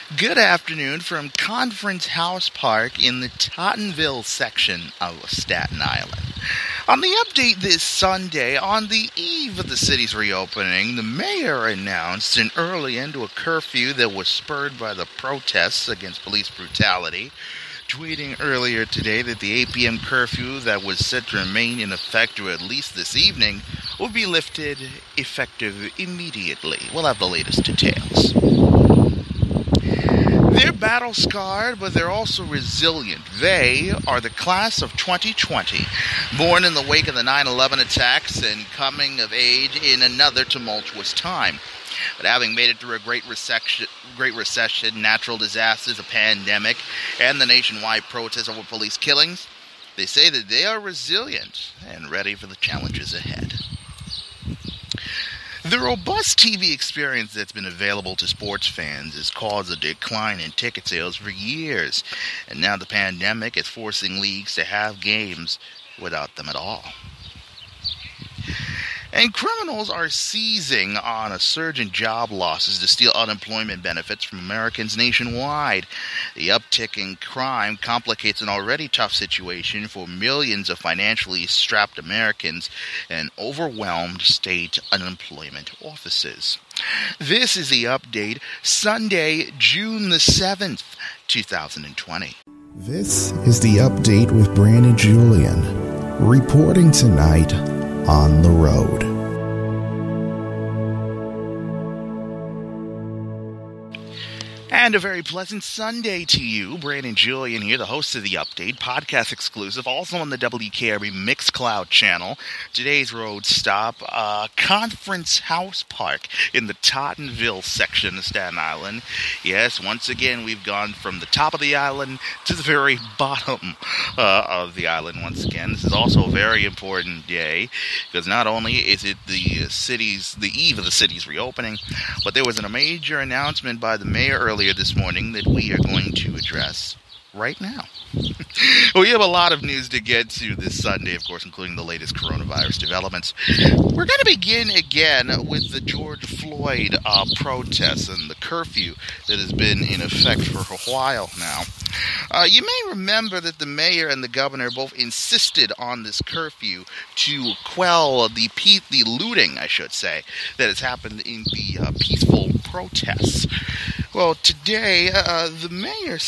Good afternoon from Conference House Park in the Tottenville section of Staten Island. On the update this Sunday, on the eve of the city's reopening, the mayor announced an early end to a curfew that was spurred by the protests against police brutality, tweeting earlier today that the 8 p.m. curfew that was set to remain in effect through at least this evening will be lifted effective immediately. We'll have the latest details. They're battle-scarred, but they're also resilient. They are the class of 2020, born in the wake of the 9/11 attacks and coming of age in another tumultuous time. But having made it through a great recession, natural disasters, a pandemic, and the nationwide protests over police killings, they say that they are resilient and ready for the challenges ahead. The robust TV experience that's been available to sports fans has caused a decline in ticket sales for years, and now the pandemic is forcing leagues to have games without them at all. And criminals are seizing on a surge in job losses to steal unemployment benefits from Americans nationwide. The uptick in crime complicates an already tough situation for millions of financially strapped Americans and overwhelmed state unemployment offices. This is the update, Sunday, June the 7th, 2020. This is the update with Brandon Julian, reporting tonight on the road. And a very pleasant Sunday to you. Brandon Julian here, the host of The Update, podcast exclusive, also on the WKRB Mixcloud channel. Today's road stop, Conference House Park in the Tottenville section of Staten Island. Yes, once again, we've gone from the top of the island to the very bottom of the island once again. This is also a very important day, because not only is it the eve of the city's reopening, but there was a major announcement by the mayor earlier this morning that we are going to address right now. We have a lot of news to get to this Sunday, of course, including the latest coronavirus developments. We're going to begin again with the George Floyd protests and the curfew that has been in effect for a while now. You may remember that the mayor and the governor both insisted on this curfew to quell the looting, I should say, that has happened in the peaceful protests. Well, today, the mayor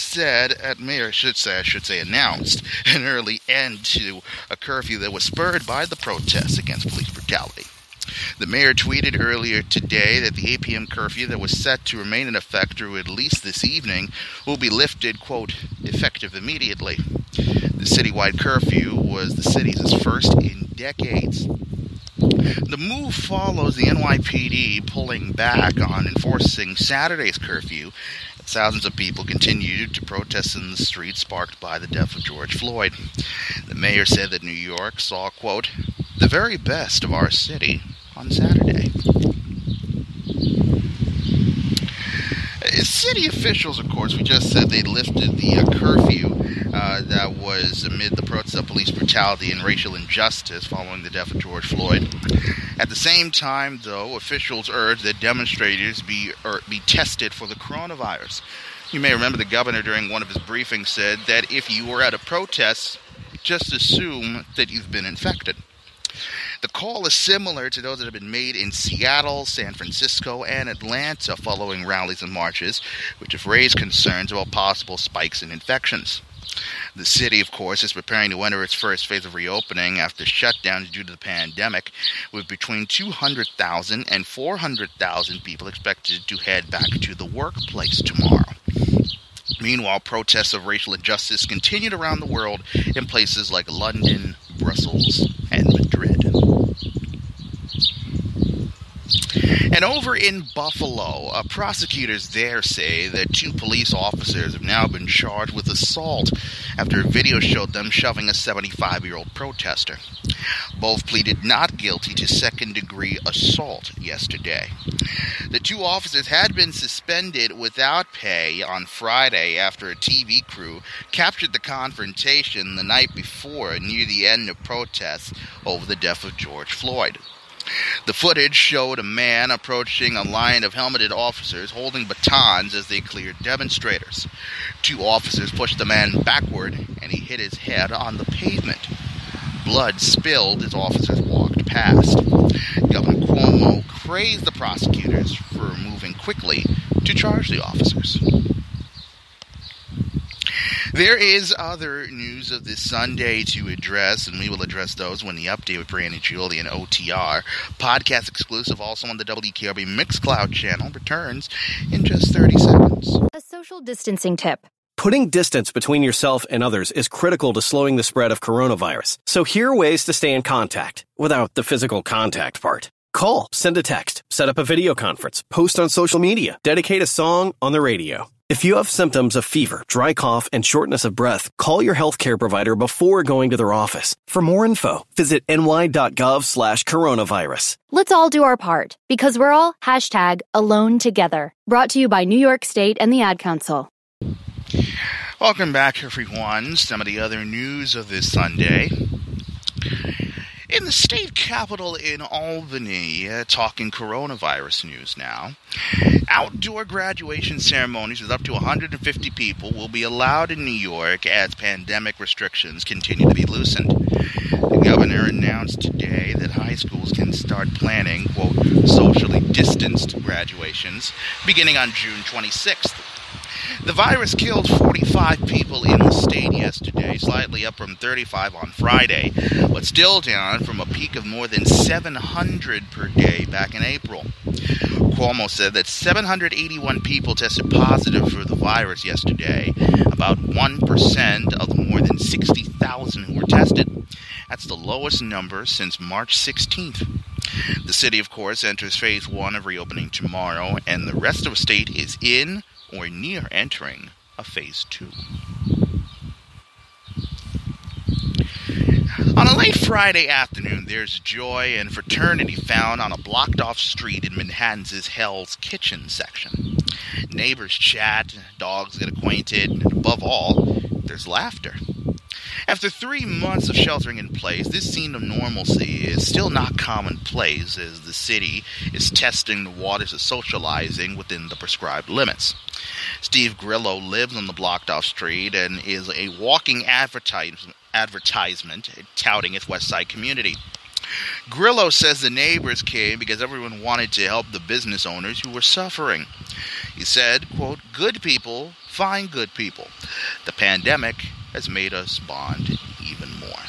announced an early end to a curfew that was spurred by the protests against police brutality. The mayor tweeted earlier today that the 8 p.m. curfew that was set to remain in effect through at least this evening will be lifted, quote, effective immediately. The citywide curfew was the city's first in decades. The move follows the NYPD pulling back on enforcing Saturday's curfew. Thousands of people continued to protest in the streets sparked by the death of George Floyd. The mayor said that New York saw, quote, the very best of our city on Saturday. City officials, of course, we just said they lifted the curfew that was amid the protests of police brutality and racial injustice following the death of George Floyd. At the same time, though, officials urged that demonstrators be tested for the coronavirus. You may remember the governor during one of his briefings said that if you were at a protest, just assume that you've been infected. The call is similar to those that have been made in Seattle, San Francisco, and Atlanta following rallies and marches, which have raised concerns about possible spikes in infections. The city, of course, is preparing to enter its first phase of reopening after shutdowns due to the pandemic, with between 200,000 and 400,000 people expected to head back to the workplace tomorrow. Meanwhile, protests of racial injustice continued around the world in places like London, Brussels, and Madrid. And over in Buffalo, prosecutors there say that 2 police officers have now been charged with assault after a video showed them shoving a 75-year-old protester. Both pleaded not guilty to second-degree assault yesterday. The 2 officers had been suspended without pay on Friday after a TV crew captured the confrontation the night before near the end of protests over the death of George Floyd. The footage showed a man approaching a line of helmeted officers holding batons as they cleared demonstrators. Two officers pushed the man backward, and he hit his head on the pavement. Blood spilled as officers walked past. Governor Cuomo praised the prosecutors for moving quickly to charge the officers. There is other news of this Sunday to address, and we will address those when the update with Brandon Julian OTR, podcast exclusive, also on the WKRB Mixcloud channel, returns in just 30 seconds. A social distancing tip. Putting distance between yourself and others is critical to slowing the spread of coronavirus. So here are ways to stay in contact without the physical contact part. Call, send a text, set up a video conference, post on social media, dedicate a song on the radio. If you have symptoms of fever, dry cough, and shortness of breath, call your healthcare provider before going to their office. For more info, visit ny.gov/coronavirus. Let's all do our part, because we're all #alone together. Brought to you by New York State and the Ad Council. Welcome back, everyone. Some of the other news of this Sunday. In the state capitol in Albany, talking coronavirus news now, outdoor graduation ceremonies with up to 150 people will be allowed in New York as pandemic restrictions continue to be loosened. The governor announced today that high schools can start planning, quote, socially distanced graduations beginning on June 26th. The virus killed 45 people in the state yesterday, slightly up from 35 on Friday, but still down from a peak of more than 700 per day back in April. Cuomo said that 781 people tested positive for the virus yesterday, about 1% of the more than 60,000 who were tested. That's the lowest number since March 16th. The city, of course, enters phase 1 of reopening tomorrow, and the rest of the state is in or near entering a phase 2. On a late Friday afternoon, there's joy and fraternity found on a blocked-off street in Manhattan's Hell's Kitchen section. Neighbors chat, dogs get acquainted, and above all, there's laughter. After 3 months of sheltering in place, this scene of normalcy is still not commonplace as the city is testing the waters of socializing within the prescribed limits. Steve Grillo lives on the blocked-off street and is a walking advertisement touting its West Side community. Grillo says the neighbors came because everyone wanted to help the business owners who were suffering. He said, quote, "Good people find good people. The pandemic has made us bond even more."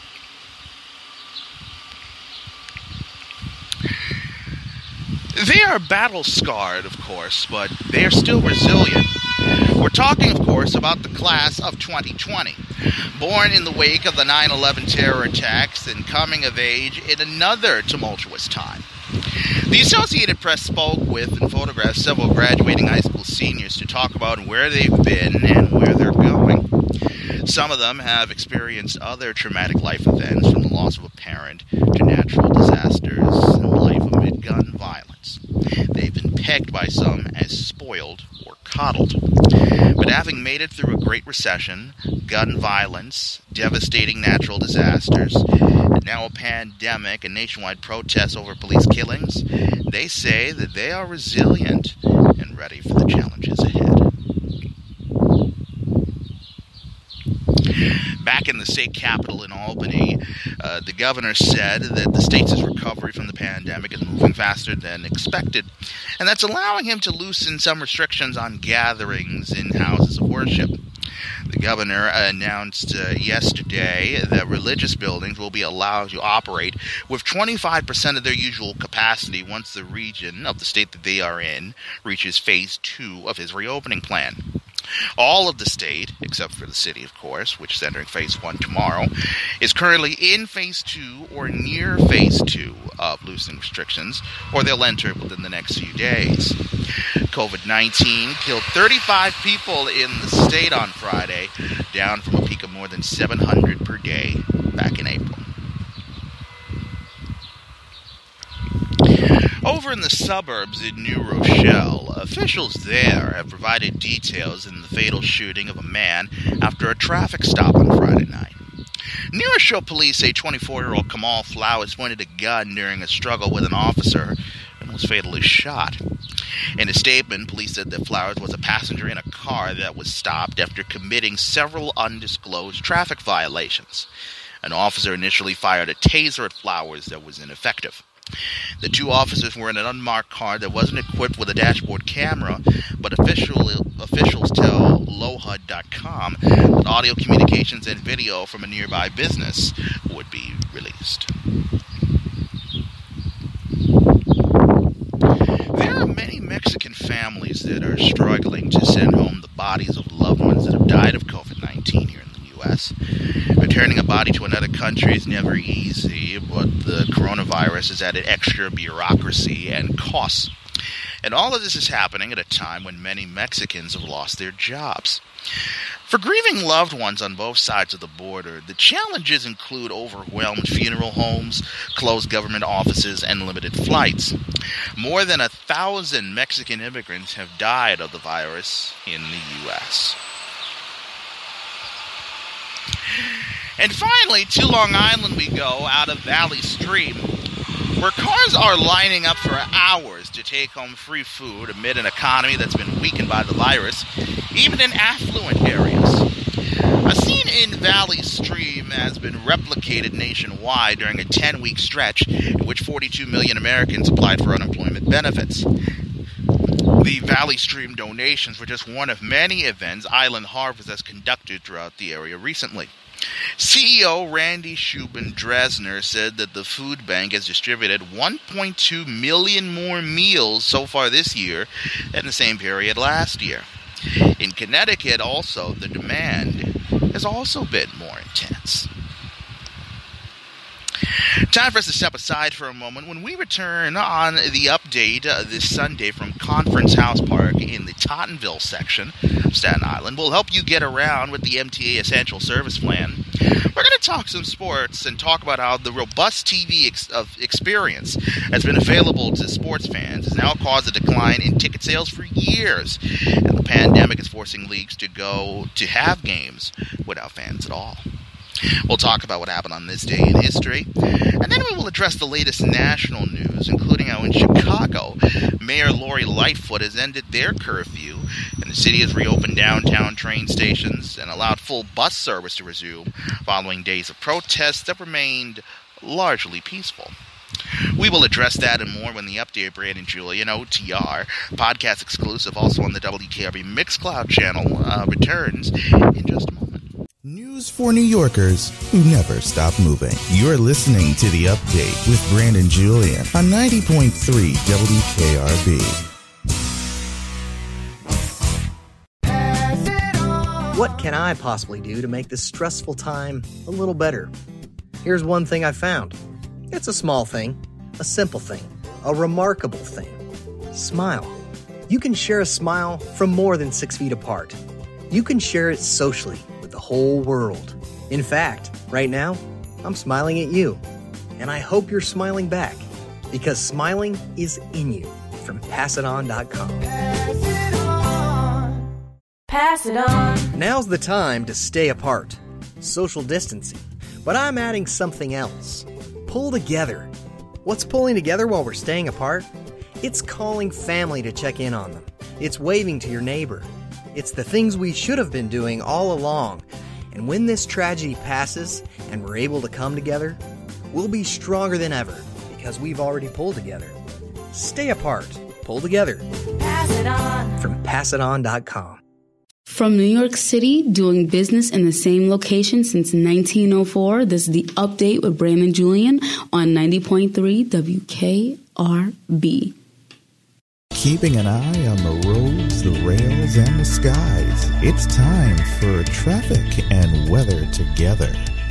They are battle-scarred, of course, but they are still resilient. We're talking, of course, about the class of 2020, born in the wake of the 9/11 terror attacks and coming of age in another tumultuous time. The Associated Press spoke with and photographed several graduating high school seniors to talk about where they've been and where they're going. Some of them have experienced other traumatic life events, from the loss of a parent to natural disasters and life amid gun violence. They've been pegged by some as spoiled or coddled. But having made it through a Great Recession, gun violence, devastating natural disasters, and now a pandemic and nationwide protests over police killings, they say that they are resilient and ready for the challenges ahead. Back in the state capitol in Albany, the governor said that the state's recovery from the pandemic is moving faster than expected, and that's allowing him to loosen some restrictions on gatherings in houses of worship. The governor announced yesterday that religious buildings will be allowed to operate with 25% of their usual capacity once the region of the state that they are in reaches phase 2 of his reopening plan. All of the state, except for the city, of course, which is entering phase 1 tomorrow, is currently in phase 2 or near phase 2 of loosening restrictions, or they'll enter within the next few days. COVID-19 killed 35 people in the state on Friday, down from a peak of more than 700 per day back in April. Over in the suburbs in New Rochelle, officials there have provided details in the fatal shooting of a man after a traffic stop on Friday night. New Rochelle police say 24-year-old Kamal Flowers pointed a gun during a struggle with an officer and was fatally shot. In a statement, police said that Flowers was a passenger in a car that was stopped after committing several undisclosed traffic violations. An officer initially fired a taser at Flowers that was ineffective. The two officers were in an unmarked car that wasn't equipped with a dashboard camera, but officials tell LOHUD.com that audio communications and video from a nearby business would be released. There are many Mexican families that are struggling to send home the bodies of loved ones that have died of COVID-19 here in the U.S. Returning a body to another country is never easy, but the coronavirus has added extra bureaucracy and costs. And all of this is happening at a time when many Mexicans have lost their jobs. For grieving loved ones on both sides of the border, the challenges include overwhelmed funeral homes, closed government offices, and limited flights. More than 1,000 Mexican immigrants have died of the virus in the U.S. And finally, to Long Island we go, out of Valley Stream, where cars are lining up for hours to take home free food amid an economy that's been weakened by the virus, even in affluent areas. A scene in Valley Stream has been replicated nationwide during a 10-week stretch in which 42 million Americans applied for unemployment benefits. The Valley Stream donations were just one of many events Island Harvest has conducted throughout the area recently. CEO Randy Shubin-Dresner said that the food bank has distributed 1.2 million more meals so far this year than the same period last year. In Connecticut, also, the demand has also been more intense. Time for us to step aside for a moment. When we return on the update this Sunday from Conference House Park in the Tottenville section of Staten Island, we'll help you get around with the MTA Essential Service Plan. We're going to talk some sports and talk about how the robust TV experience that's been available to sports fans has now caused a decline in ticket sales for years, and the pandemic is forcing leagues to have games without fans at all. We'll talk about what happened on this day in history, and then we will address the latest national news, including how in Chicago, Mayor Lori Lightfoot has ended their curfew, and the city has reopened downtown train stations and allowed full bus service to resume following days of protests that remained largely peaceful. We will address that and more when the update, Brandon Julian, OTR, podcast exclusive, also on the WKRB Mixcloud channel, returns in just a moment. News for New Yorkers who never stop moving. You're listening to The Update with Brandon Julian on 90.3 WKRB. What can I possibly do to make this stressful time a little better? Here's one thing I found. It's a small thing, a simple thing, a remarkable thing. Smile. You can share a smile from more than 6 feet apart. You can share it socially with the whole world. In fact, right now, I'm smiling at you. And I hope you're smiling back, because smiling is in you. From PassItOn.com. Pass it on. Pass it on. Now's the time to stay apart. Social distancing. But I'm adding something else. Pull together. What's pulling together while we're staying apart? It's calling family to check in on them. It's waving to your neighbor. It's the things we should have been doing all along. And when this tragedy passes and we're able to come together, we'll be stronger than ever because we've already pulled together. Stay apart. Pull together. Pass it on. From PassItOn.com. From New York City, doing business in the same location since 1904, this is The Update with Brandon Julian on 90.3 WKRB. Keeping an eye on the roads, the rails, and the skies. It's time for traffic and weather together.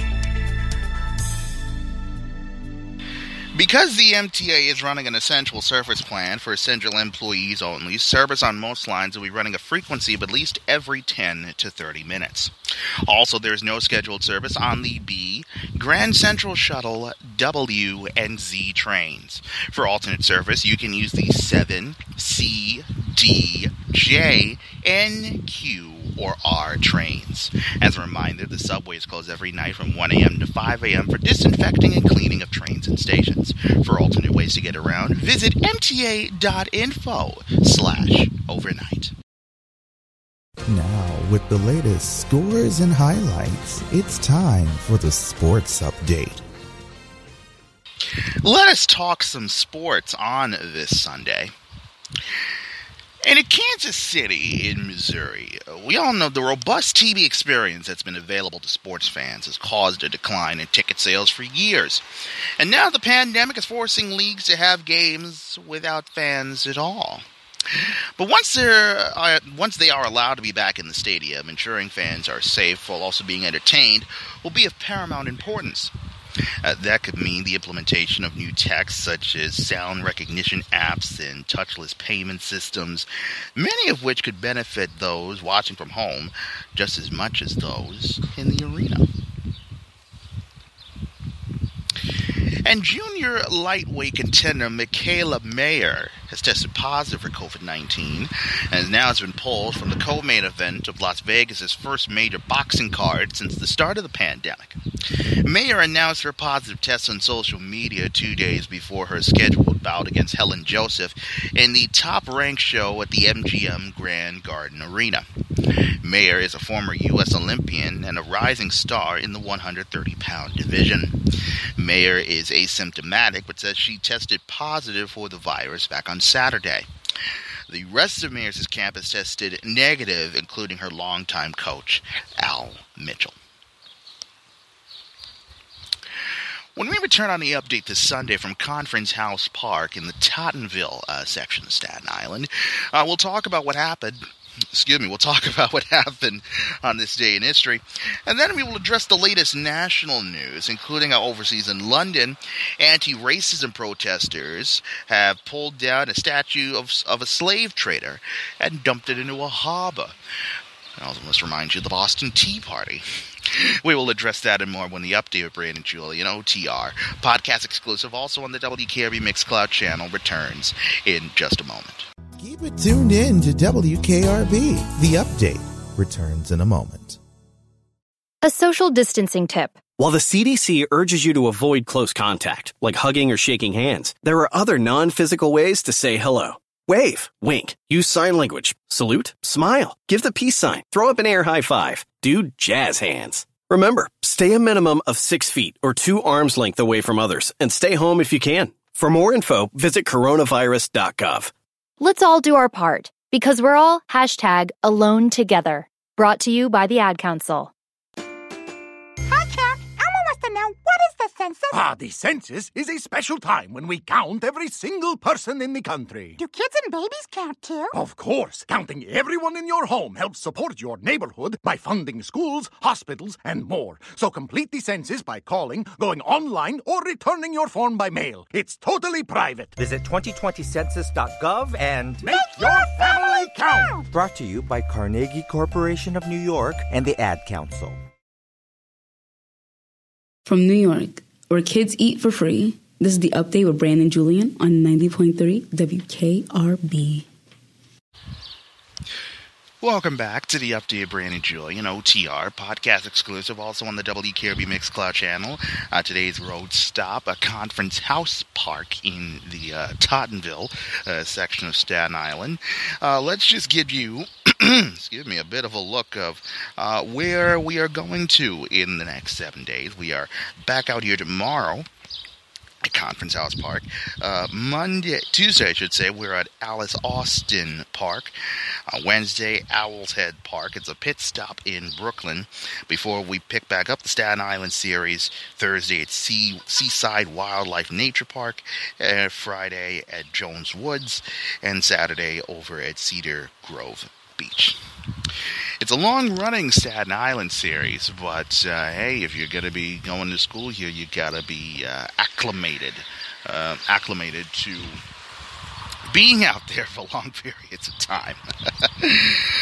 Because the MTA is running an essential service plan for essential employees only, service on most lines will be running a frequency of at least every 10 to 30 minutes. Also, there is no scheduled service on the B, Grand Central Shuttle, W, and Z trains. For alternate service, you can use the 7, C, D, J, N, Q, or R trains. As a reminder, the subway is closed every night from 1 a.m. to 5 a.m. for disinfecting and cleaning of trains and stations. For alternate ways to get around, visit mta.info/overnight. Now, with the latest scores and highlights, it's time for the sports update. Let us talk some sports on this Sunday. And in Kansas City, in Missouri, we all know the robust TV experience that's been available to sports fans has caused a decline in ticket sales for years. And now the pandemic is forcing leagues to have games without fans at all. But once they are allowed to be back in the stadium, ensuring fans are safe while also being entertained will be of paramount importance. That could mean the implementation of new tech such as sound recognition apps and touchless payment systems, many of which could benefit those watching from home just as much as those in the arena. And junior lightweight contender Mikaela Mayer has tested positive for COVID-19 and now has been pulled from the co-main event of Las Vegas' first major boxing card since the start of the pandemic. Mayer announced her positive test on social media 2 days before her scheduled bout against Helen Joseph in the top-ranked show at the MGM Grand Garden Arena. Mayer is a former U.S. Olympian and a rising star in the 130-pound division. Mayer is asymptomatic, but says she tested positive for the virus back on Saturday. The rest of Mayer's camp has tested negative, including her longtime coach, Al Mitchell. When we return on the update this Sunday from Conference House Park in the Tottenville section of Staten Island, we'll talk about what happened. We'll talk about what happened on this day in history, and then we will address the latest national news, including how overseas in London, anti-racism protesters have pulled down a statue of a slave trader and dumped it into a harbor. I also must remind you of the Boston Tea Party. We will address that and more when the update with Brandon Julian, OTR, podcast exclusive, also on the WKRB Mixcloud channel, returns in just a moment. Keep it tuned in to WKRB. The update returns in a moment. A social distancing tip. While the CDC urges you to avoid close contact, like hugging or shaking hands, there are other non-physical ways to say hello. Wave, wink, use sign language, salute, smile, give the peace sign, throw up an air high five, do jazz hands. Remember, stay a minimum of 6 feet or 2 arms length away from others and stay home if you can. For more info, visit coronavirus.gov. Let's all do our part, because we're all #AloneTogether. Brought to you by the Ad Council. Hi, Cat. Elmo wants to know, what is the census? The census is a special time when we count every single person in the country. Do kids and babies count too? Of course, counting everyone in your home helps support your neighborhood by funding schools, hospitals, and more. So complete the census by calling, going online, or returning your form by mail. It's totally private. Visit 2020census.gov and make your family count! Brought to you by Carnegie Corporation of New York and the Ad Council. From New York, where kids eat for free, this is the update with Brandon Julian on 90.3 WKRB. Welcome back to the update, Brandon Julian, OTR, podcast exclusive, also on the WKRB Mixcloud channel. Today's road stop, a Conference House Park in the Tottenville section of Staten Island. Let's just give you, a bit of a look of where we are going to in the next 7 days. We are back out here tomorrow at Conference House Park. Tuesday, we're at Alice Austin Park. Wednesday, Owl's Head Park. It's a pit stop in Brooklyn before we pick back up the Staten Island series. Thursday at Seaside Wildlife Nature Park. Friday at Jones Woods. And Saturday over at Cedar Grove Beach. It's a long-running Staten Island series, but hey, if you're going to be going to school here, you got to be acclimated to being out there for long periods of time.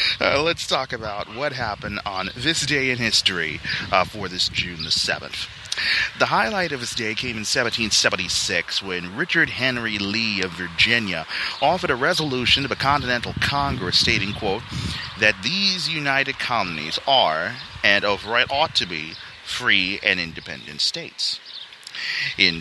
Let's talk about what happened on this day in history for this June the 7th. The highlight of his day came in 1776 when Richard Henry Lee of Virginia offered a resolution to the Continental Congress stating, quote, that these united colonies are, and of right ought to be, free and independent states. In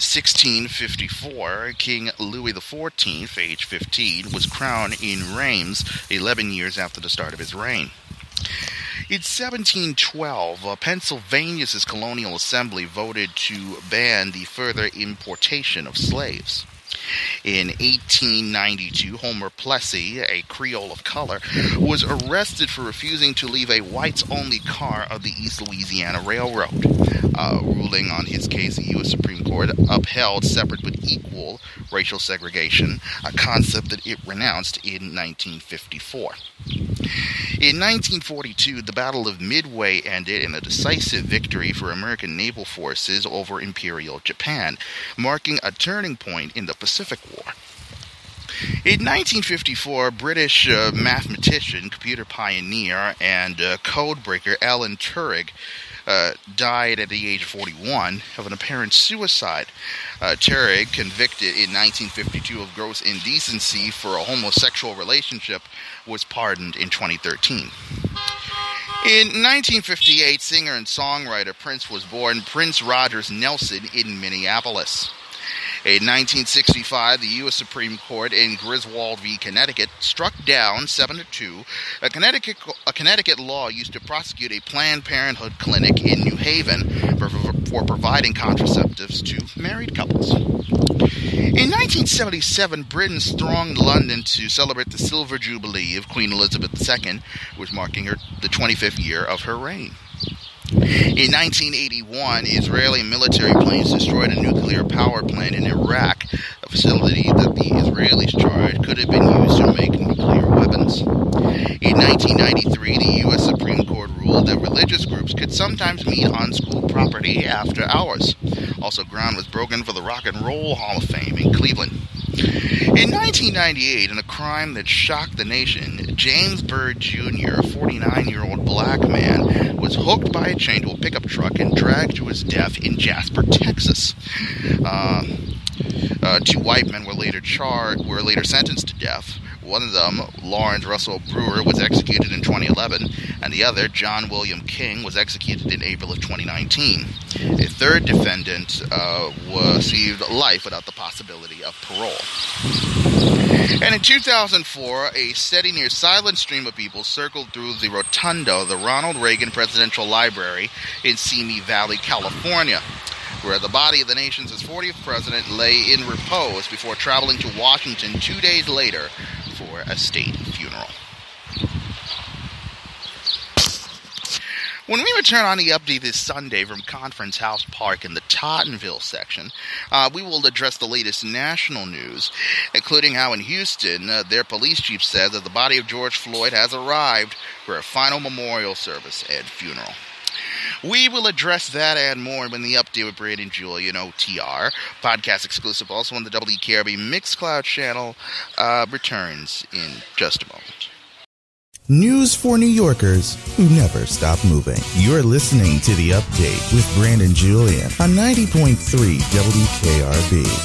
1654, King Louis XIV, age 15, was crowned in Reims 11 years after the start of his reign. In 1712, Pennsylvania's colonial assembly voted to ban the further importation of slaves. In 1892, Homer Plessy, a Creole of color, was arrested for refusing to leave a whites-only car of the East Louisiana Railroad. Ruling on his case, the U.S. Supreme Court upheld separate but equal racial segregation, a concept that it renounced in 1954. In 1942, the Battle of Midway ended in a decisive victory for American naval forces over Imperial Japan, marking a turning point in the Pacific War. In 1954, British mathematician, computer pioneer, and codebreaker Alan Turing died at the age of 41 of an apparent suicide. Turing, convicted in 1952 of gross indecency for a homosexual relationship, was pardoned in 2013. In 1958, singer and songwriter Prince was born Prince Rogers Nelson in Minneapolis. In 1965, the U.S. Supreme Court in Griswold v. Connecticut struck down 7-2 a Connecticut law used to prosecute a Planned Parenthood clinic in New Haven for providing contraceptives to married couples. In 1977, Britain thronged London to celebrate the Silver Jubilee of Queen Elizabeth II, which was marking the 25th year of her reign. In 1981, Israeli military planes destroyed a nuclear power plant in Iraq, a facility that the Israelis charged could have been used to make nuclear weapons. In 1993, the U.S. Supreme Court ruled that religious groups could sometimes meet on school property after hours. Also, ground was broken for the Rock and Roll Hall of Fame in Cleveland. In 1998, in a crime that shocked the nation, James Byrd Jr., a 49-year-old black man, was hooked by a chain to a pickup truck and dragged to his death in Jasper, Texas. Two white men were later sentenced to death. One of them, Lawrence Russell Brewer, was executed in 2011, and the other, John William King, was executed in April of 2019. A third defendant received life without the possibility of parole. And in 2004, a steady near silent stream of people circled through the rotunda of the Ronald Reagan Presidential Library in Simi Valley, California, where the body of the nation's 40th president lay in repose before traveling to Washington 2 days later for a state funeral. When we return on the update this Sunday from Conference House Park in the Tottenville section, we will address the latest national news, including how in Houston, their police chief said that the body of George Floyd has arrived for a final memorial service and funeral. We will address that and more when the update with Brandon Julian, OTR, podcast exclusive also on the WKRB Mixcloud channel, returns in just a moment. News for New Yorkers who never stop moving. You're listening to The Update with Brandon Julian on 90.3 WKRB.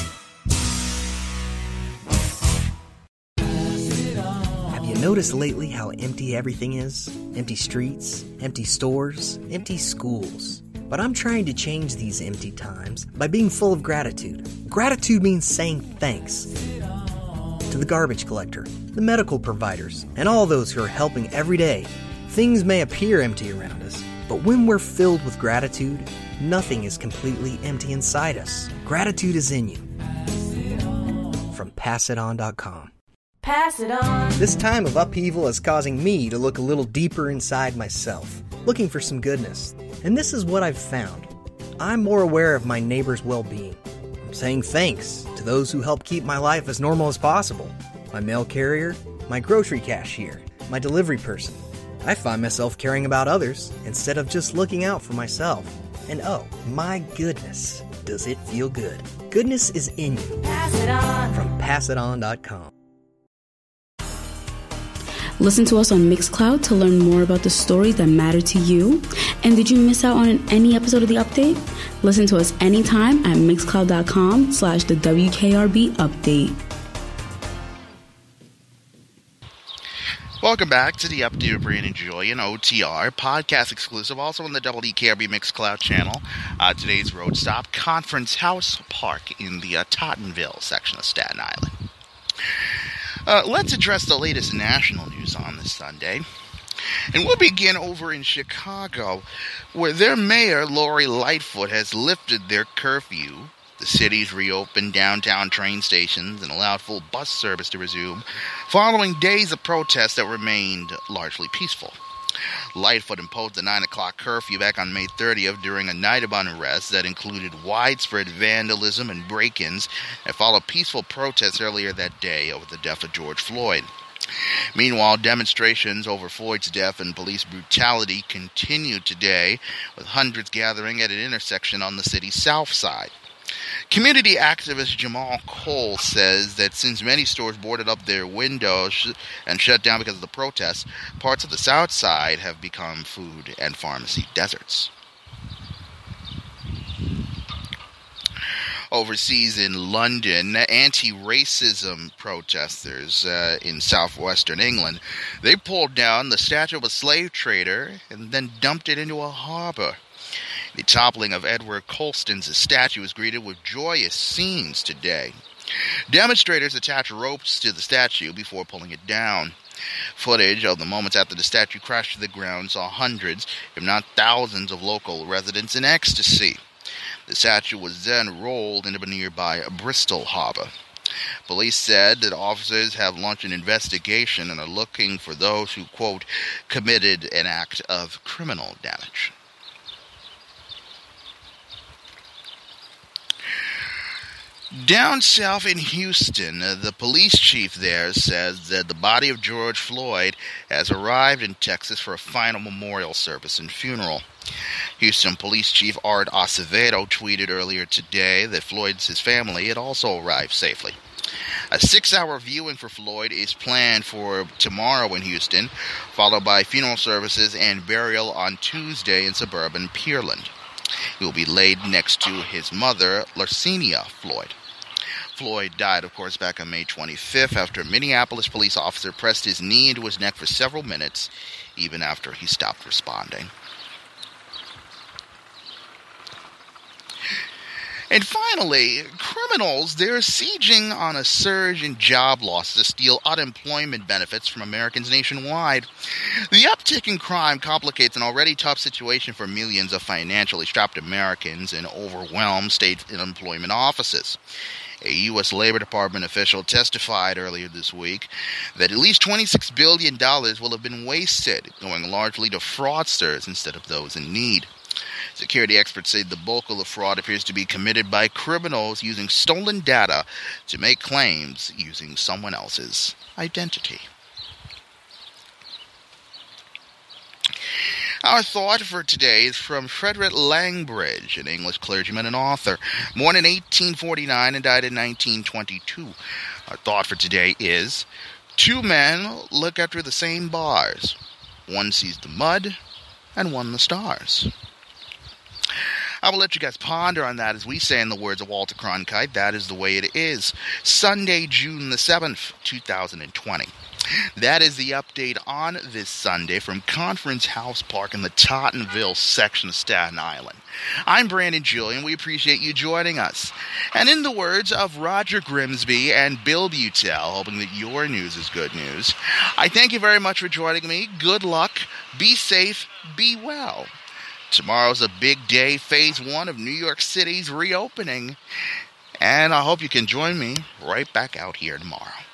Notice lately how empty everything is? Empty streets, empty stores, empty schools. But I'm trying to change these empty times by being full of gratitude. Gratitude means saying thanks to the garbage collector, the medical providers, and all those who are helping every day. Things may appear empty around us, but when we're filled with gratitude, nothing is completely empty inside us. Gratitude is in you. From PassItOn.com. Pass it on. This time of upheaval is causing me to look a little deeper inside myself, looking for some goodness. And this is what I've found. I'm more aware of my neighbor's well-being. I'm saying thanks to those who help keep my life as normal as possible. My mail carrier, my grocery cashier, my delivery person. I find myself caring about others instead of just looking out for myself. And oh, my goodness, does it feel good. Goodness is in you. Pass it on. From PassItOn.com. Listen to us on Mixcloud to learn more about the stories that matter to you. And did you miss out on any episode of The Update? Listen to us anytime at mixcloud.com/the WKRB Update. Welcome back to the Update with Brandon Julian, OTR, podcast exclusive, also on the WKRB Mixcloud channel. Today's road stop, Conference House Park in the Tottenville section of Staten Island. Let's address the latest national news on this Sunday. And we'll begin over in Chicago, where their mayor, Lori Lightfoot, has lifted their curfew. The city's reopened downtown train stations and allowed full bus service to resume, following days of protests that remained largely peaceful. Lightfoot imposed a 9 o'clock curfew back on May 30th during a night of unrest that included widespread vandalism and break-ins that followed peaceful protests earlier that day over the death of George Floyd. Meanwhile, demonstrations over Floyd's death and police brutality continued today, with hundreds gathering at an intersection on the city's south side. Community activist Jamal Cole says that since many stores boarded up their windows and shut down because of the protests, parts of the South Side have become food and pharmacy deserts. Overseas in London, anti-racism protesters in southwestern England, they pulled down the statue of a slave trader and then dumped it into a harbor. The toppling of Edward Colston's statue was greeted with joyous scenes today. Demonstrators attached ropes to the statue before pulling it down. Footage of the moments after the statue crashed to the ground saw hundreds, if not thousands, of local residents in ecstasy. The statue was then rolled into the nearby Bristol Harbor. Police said that officers have launched an investigation and are looking for those who, quote, committed an act of criminal damage. Down south in Houston, the police chief there says that the body of George Floyd has arrived in Texas for a final memorial service and funeral. Houston Police Chief Art Acevedo tweeted earlier today that his family had also arrived safely. A 6-hour viewing for Floyd is planned for tomorrow in Houston, followed by funeral services and burial on Tuesday in suburban Pearland. He will be laid next to his mother, Larcenia Floyd. Floyd died, of course, back on May 25th after a Minneapolis police officer pressed his knee into his neck for several minutes, even after he stopped responding. And finally, criminals, they're sieging on a surge in job loss to steal unemployment benefits from Americans nationwide. The uptick in crime complicates an already tough situation for millions of financially strapped Americans in overwhelmed state unemployment offices. A U.S. Labor Department official testified earlier this week that at least $26 billion will have been wasted, going largely to fraudsters instead of those in need. Security experts say the bulk of the fraud appears to be committed by criminals using stolen data to make claims using someone else's identity. Our thought for today is from Frederick Langbridge, an English clergyman and author, born in 1849 and died in 1922. Our thought for today is, 2 men look after the same bars. One sees the mud, and one the stars. I will let you guys ponder on that as we say in the words of Walter Cronkite, that is the way it is. Sunday, June the 7th, 2020. That is the update on this Sunday from Conference House Park in the Tottenville section of Staten Island. I'm Brandon Julian. We appreciate you joining us. And in the words of Roger Grimsby and Bill Butel, hoping that your news is good news, I thank you very much for joining me. Good luck. Be safe. Be well. Tomorrow's a big day, phase 1 of New York City's reopening. And I hope you can join me right back out here tomorrow.